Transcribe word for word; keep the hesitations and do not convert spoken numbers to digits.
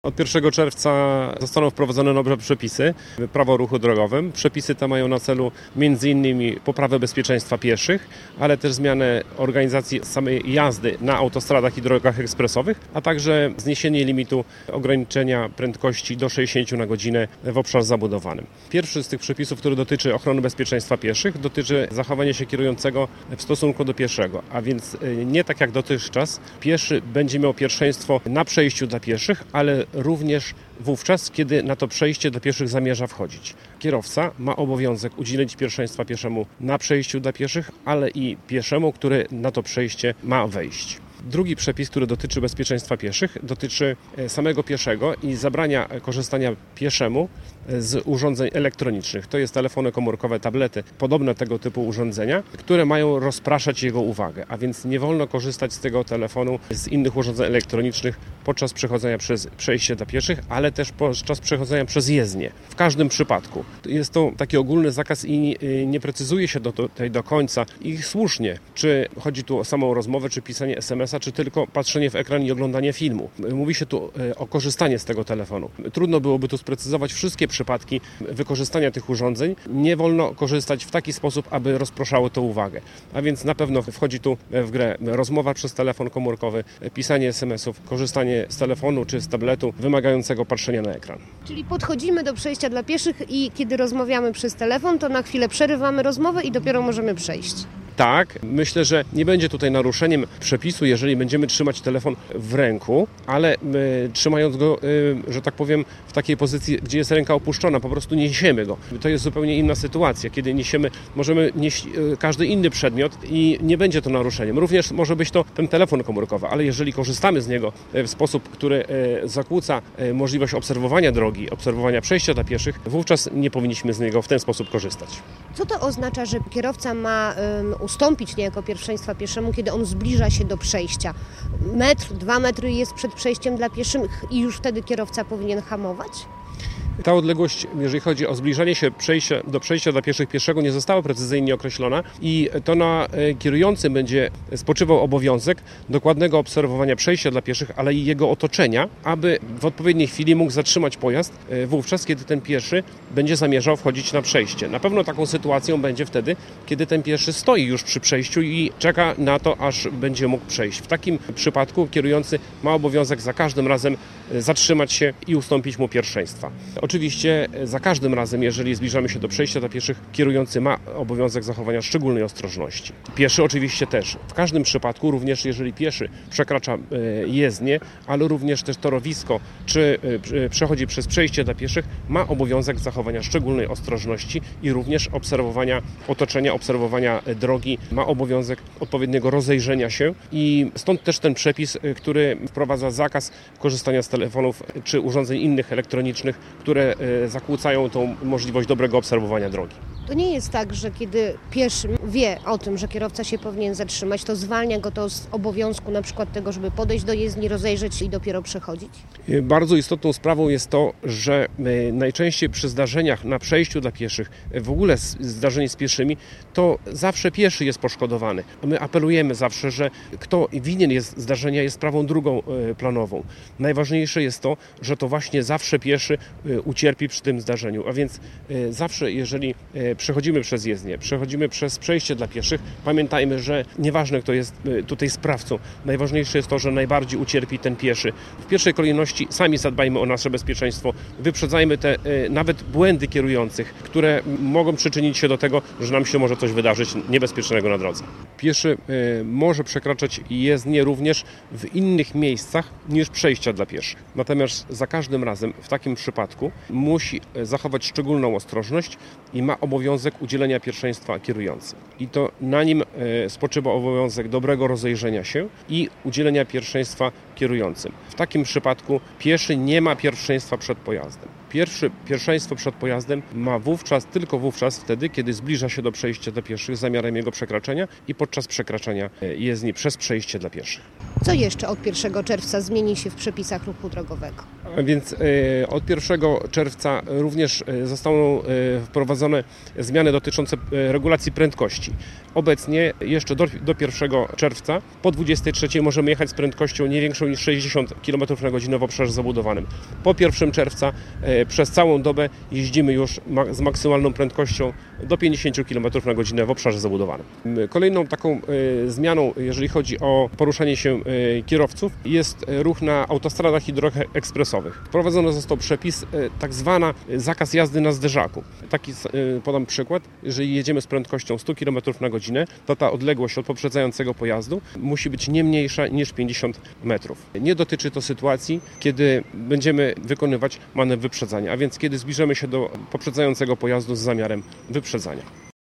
Od pierwszego czerwca zostaną wprowadzone nowe przepisy, prawo o ruchu drogowym. Przepisy te mają na celu między innymi poprawę bezpieczeństwa pieszych, ale też zmianę organizacji samej jazdy na autostradach i drogach ekspresowych, a także zniesienie limitu ograniczenia prędkości do sześćdziesiąt na godzinę w obszarze zabudowanym. Pierwszy z tych przepisów, który dotyczy ochrony bezpieczeństwa pieszych, dotyczy zachowania się kierującego w stosunku do pieszego, a więc nie tak jak dotychczas, pieszy będzie miał pierwszeństwo na przejściu dla pieszych, ale również wówczas, kiedy na to przejście dla pieszych zamierza wchodzić. Kierowca ma obowiązek udzielić pierwszeństwa pieszemu na przejściu dla pieszych, ale i pieszemu, który na to przejście ma wejść. Drugi przepis, który dotyczy bezpieczeństwa pieszych, dotyczy samego pieszego i zabrania korzystania pieszemu z urządzeń elektronicznych. To jest telefony komórkowe, tablety, podobne tego typu urządzenia, które mają rozpraszać jego uwagę, a więc nie wolno korzystać z tego telefonu, z innych urządzeń elektronicznych podczas przechodzenia przez przejście dla pieszych, ale też podczas przechodzenia przez jezdnię. W każdym przypadku. Jest to taki ogólny zakaz i nie precyzuje się do, tutaj do końca i słusznie, czy chodzi tu o samą rozmowę, czy pisanie es em es a, czy tylko patrzenie w ekran i oglądanie filmu. Mówi się tu o korzystanie z tego telefonu. Trudno byłoby tu sprecyzować wszystkie przypadki wykorzystania tych urządzeń. Nie wolno korzystać w taki sposób, aby rozpraszało to uwagę. A więc na pewno wchodzi tu w grę rozmowa przez telefon komórkowy, pisanie es em esów, korzystanie z telefonu czy z tabletu wymagającego patrzenia na ekran. Czyli podchodzimy do przejścia dla pieszych i kiedy rozmawiamy przez telefon, to na chwilę przerywamy rozmowę i dopiero możemy przejść. Tak, myślę, że nie będzie tutaj naruszeniem przepisu, jeżeli będziemy trzymać telefon w ręku, ale y, trzymając go, y, że tak powiem, w takiej pozycji, gdzie jest ręka opuszczona, po prostu niesiemy go. To jest zupełnie inna sytuacja, kiedy niesiemy, możemy nieść y, każdy inny przedmiot i nie będzie to naruszeniem. Również może być to ten telefon komórkowy, ale jeżeli korzystamy z niego w sposób, który y, zakłóca y, możliwość obserwowania drogi, obserwowania przejścia dla pieszych, wówczas nie powinniśmy z niego w ten sposób korzystać. Co to oznacza, że kierowca ma y, ustąpić niejako pierwszeństwa pieszemu, kiedy on zbliża się do przejścia? Metr, dwa metry jest przed przejściem dla pieszych i już wtedy kierowca powinien hamować? Ta odległość, jeżeli chodzi o zbliżanie się przejścia, do przejścia dla pieszych pieszego, nie została precyzyjnie określona i to na kierującym będzie spoczywał obowiązek dokładnego obserwowania przejścia dla pieszych, ale i jego otoczenia, aby w odpowiedniej chwili mógł zatrzymać pojazd wówczas, kiedy ten pieszy będzie zamierzał wchodzić na przejście. Na pewno taką sytuacją będzie wtedy, kiedy ten pieszy stoi już przy przejściu i czeka na to, aż będzie mógł przejść. W takim przypadku kierujący ma obowiązek za każdym razem zatrzymać się i ustąpić mu pierwszeństwa. Oczywiście za każdym razem, jeżeli zbliżamy się do przejścia dla pieszych, kierujący ma obowiązek zachowania szczególnej ostrożności. Pieszy oczywiście też. W każdym przypadku, również jeżeli pieszy przekracza jezdnię, ale również też torowisko, czy przechodzi przez przejście dla pieszych, ma obowiązek zachowania szczególnej ostrożności i również obserwowania otoczenia, obserwowania drogi, ma obowiązek odpowiedniego rozejrzenia się i stąd też ten przepis, który wprowadza zakaz korzystania z telefonów czy urządzeń innych elektronicznych, które zakłócają tą możliwość dobrego obserwowania drogi. To nie jest tak, że kiedy pieszy wie o tym, że kierowca się powinien zatrzymać, to zwalnia go to z obowiązku na przykład tego, żeby podejść do jezdni, rozejrzeć i dopiero przechodzić? Bardzo istotną sprawą jest to, że najczęściej przy zdarzeniach na przejściu dla pieszych, w ogóle zdarzeń z pieszymi, to zawsze pieszy jest poszkodowany. My apelujemy zawsze, że kto winien jest zdarzenia, jest sprawą drugą planową. Najważniejsze jest to, że to właśnie zawsze pieszy ucierpi przy tym zdarzeniu, a więc zawsze jeżeli przechodzimy przez jezdnię, przechodzimy przez przejście dla pieszych, pamiętajmy, że nieważne kto jest tutaj sprawcą, najważniejsze jest to, że najbardziej ucierpi ten pieszy. W pierwszej kolejności sami zadbajmy o nasze bezpieczeństwo, wyprzedzajmy te nawet błędy kierujących, które mogą przyczynić się do tego, że nam się może coś wydarzyć niebezpiecznego na drodze. Pieszy może przekraczać jezdnię również w innych miejscach niż przejścia dla pieszych. Natomiast za każdym razem w takim przypadku musi zachować szczególną ostrożność i ma obowiązek udzielenia pierwszeństwa kierujący. I to na nim spoczywa obowiązek dobrego rozejrzenia się i udzielenia pierwszeństwa kierującym. W takim przypadku pieszy nie ma pierwszeństwa przed pojazdem. Pierwszy, pierwszeństwo przed pojazdem ma wówczas, tylko wówczas wtedy, kiedy zbliża się do przejścia dla pieszych z zamiarem jego przekraczania i podczas przekraczania jezdni przez przejście dla pieszych. Co jeszcze od pierwszego czerwca zmieni się w przepisach ruchu drogowego? A więc e, od pierwszego czerwca również e, zostaną e, wprowadzone zmiany dotyczące e, regulacji prędkości. Obecnie jeszcze do, do pierwszego czerwca po dwudziestej trzeciej możemy jechać z prędkością nie większą niż sześćdziesiąt kilometrów na godzinę w obszarze zabudowanym. Po pierwszego czerwca e, przez całą dobę jeździmy już ma, z maksymalną prędkością do pięćdziesiąt kilometrów na godzinę w obszarze zabudowanym. Kolejną taką e, zmianą, jeżeli chodzi o poruszanie się e, kierowców, jest ruch na autostradach i drogach ekspresowych. Wprowadzony został przepis, tak zwany zakaz jazdy na zderzaku. Taki podam przykład, jeżeli jedziemy z prędkością sto kilometrów na godzinę, to ta odległość od poprzedzającego pojazdu musi być nie mniejsza niż pięćdziesiąt metrów. Nie dotyczy to sytuacji, kiedy będziemy wykonywać manewr wyprzedzania, a więc kiedy zbliżamy się do poprzedzającego pojazdu z zamiarem wyprzedzania.